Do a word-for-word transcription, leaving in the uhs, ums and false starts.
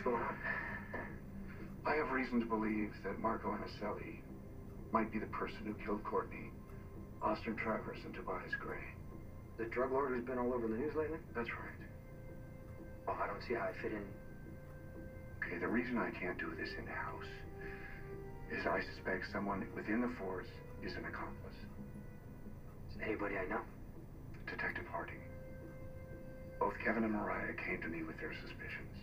going on? I have reason to believe that Marco Anicelli might be the person who killed Courtney, Austin Travers, and Tobias Gray. The drug lord who's been all over the news lately? That's right. Well, I don't see how I fit in. Okay, the reason I can't do this in-house is I suspect someone within the force is an accomplice. Is it anybody I know? Detective Harding. Both Kevin and Mariah came to me with their suspicions.